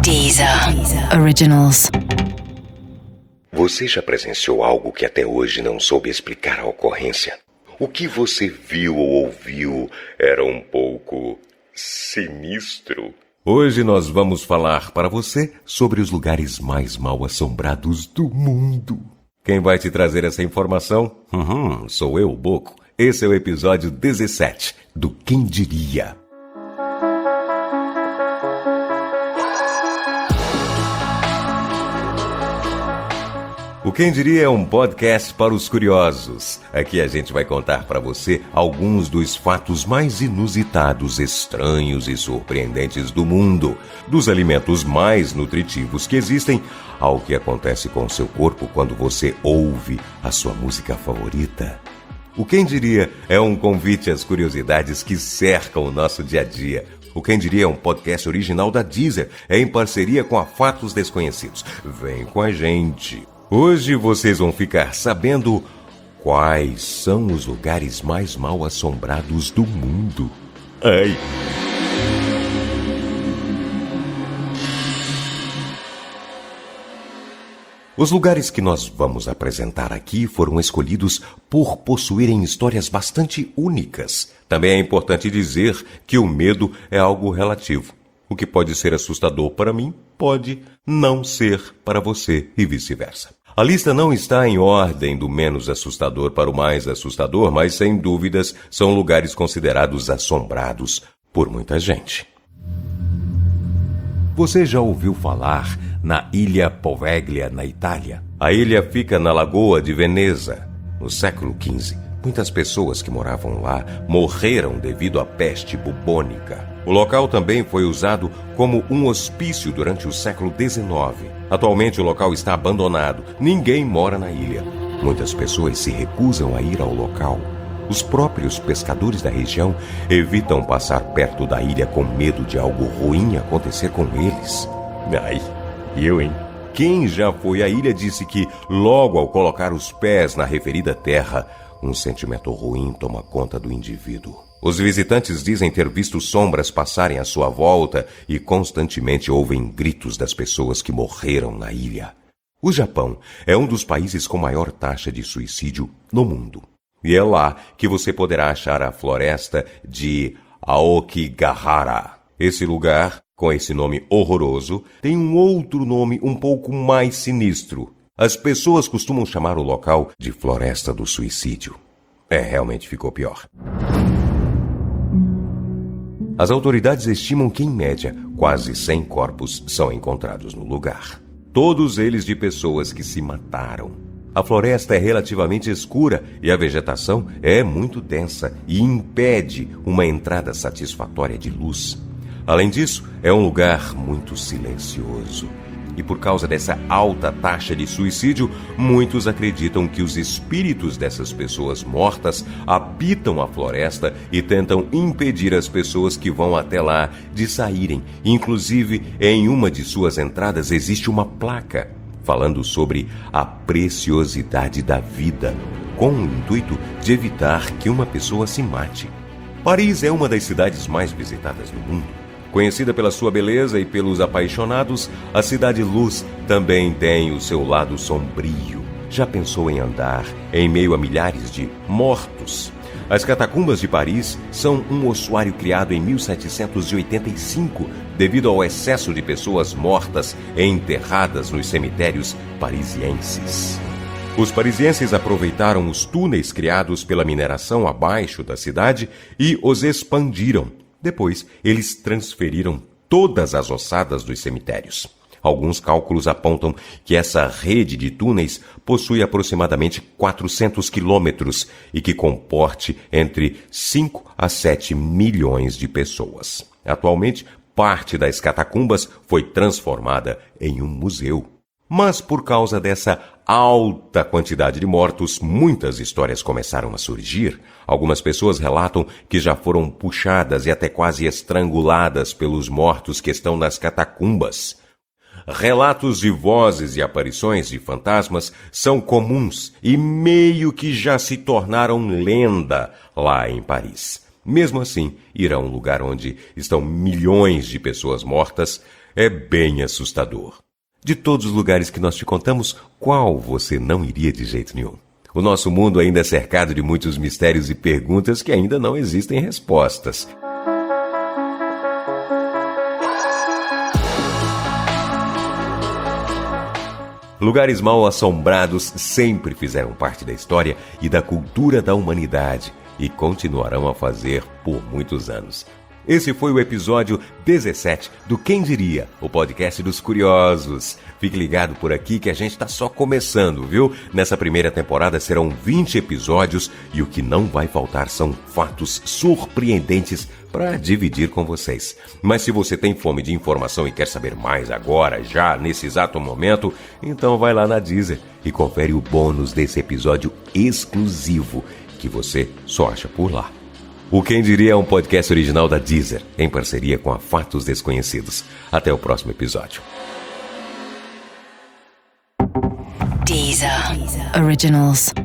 Deezer Originals. Você já presenciou algo que até hoje não soube explicar a ocorrência? O que você viu ou ouviu era um pouco sinistro? Hoje nós vamos falar para você sobre os lugares mais mal assombrados do mundo. Quem vai te trazer essa informação? Sou eu, Boco. Esse é o episódio 17 do Quem Diria. O Quem Diria é um podcast para os curiosos. Aqui a gente vai contar para você alguns dos fatos mais inusitados, estranhos e surpreendentes do mundo. Dos alimentos mais nutritivos que existem, ao que acontece com o seu corpo quando você ouve a sua música favorita. O Quem Diria é um convite às curiosidades que cercam o nosso dia a dia. O Quem Diria é um podcast original da Deezer, em parceria com a Fatos Desconhecidos. Vem com a gente! Hoje vocês vão ficar sabendo quais são os lugares mais mal assombrados do mundo. Ai! Os lugares que nós vamos apresentar aqui foram escolhidos por possuírem histórias bastante únicas. Também é importante dizer que o medo é algo relativo. O que pode ser assustador para mim, pode não ser para você e vice-versa. A lista não está em ordem do menos assustador para o mais assustador, mas sem dúvidas são lugares considerados assombrados por muita gente. Você já ouviu falar na Ilha Poveglia, na Itália? A ilha fica na Lagoa de Veneza. No século XV, muitas pessoas que moravam lá morreram devido à peste bubônica. O local também foi usado como um hospício durante o século XIX. Atualmente o local está abandonado. Ninguém mora na ilha. Muitas pessoas se recusam a ir ao local. Os próprios pescadores da região evitam passar perto da ilha com medo de algo ruim acontecer com eles. Ai, eu, hein? Quem já foi à ilha disse que, logo ao colocar os pés na referida terra, um sentimento ruim toma conta do indivíduo. Os visitantes dizem ter visto sombras passarem à sua volta e constantemente ouvem gritos das pessoas que morreram na ilha. O Japão é um dos países com maior taxa de suicídio no mundo. E é lá que você poderá achar a floresta de Aokigahara. Esse lugar, com esse nome horroroso, tem um outro nome um pouco mais sinistro. As pessoas costumam chamar o local de Floresta do Suicídio. Realmente ficou pior. As autoridades estimam que, em média, quase 100 corpos são encontrados no lugar. Todos eles de pessoas que se mataram. A floresta é relativamente escura e a vegetação é muito densa e impede uma entrada satisfatória de luz. Além disso, é um lugar muito silencioso. E por causa dessa alta taxa de suicídio, muitos acreditam que os espíritos dessas pessoas mortas habitam a floresta e tentam impedir as pessoas que vão até lá de saírem. Inclusive, em uma de suas entradas existe uma placa falando sobre a preciosidade da vida, com o intuito de evitar que uma pessoa se mate. Paris é uma das cidades mais visitadas do mundo. Conhecida pela sua beleza e pelos apaixonados, a Cidade Luz também tem o seu lado sombrio. Já pensou em andar em meio a milhares de mortos? As catacumbas de Paris são um ossuário criado em 1785 devido ao excesso de pessoas mortas enterradas nos cemitérios parisienses. Os parisienses aproveitaram os túneis criados pela mineração abaixo da cidade e os expandiram. Depois, eles transferiram todas as ossadas dos cemitérios. Alguns cálculos apontam que essa rede de túneis possui aproximadamente 400 quilômetros e que comporte entre 5 a 7 milhões de pessoas. Atualmente, parte das catacumbas foi transformada em um museu. Mas por causa dessa alta quantidade de mortos, muitas histórias começaram a surgir. Algumas pessoas relatam que já foram puxadas e até quase estranguladas pelos mortos que estão nas catacumbas. Relatos de vozes e aparições de fantasmas são comuns e meio que já se tornaram lenda lá em Paris. Mesmo assim, ir a um lugar onde estão milhões de pessoas mortas É bem assustador. De todos os lugares que nós te contamos, qual você não iria de jeito nenhum? O nosso mundo ainda é cercado de muitos mistérios e perguntas que ainda não existem respostas. Lugares mal assombrados sempre fizeram parte da história e da cultura da humanidade e continuarão a fazer por muitos anos. Esse foi o episódio 17 do Quem Diria, o podcast dos curiosos. Fique ligado por aqui que a gente está só começando, viu? Nessa primeira temporada serão 20 episódios e o que não vai faltar são fatos surpreendentes para dividir com vocês. Mas se você tem fome de informação e quer saber mais agora, já nesse exato momento, então vai lá na Deezer e confere o bônus desse episódio exclusivo que você só acha por lá. O Quem Diria é um podcast original da Deezer, em parceria com a Fatos Desconhecidos. Até o próximo episódio. Deezer Originals.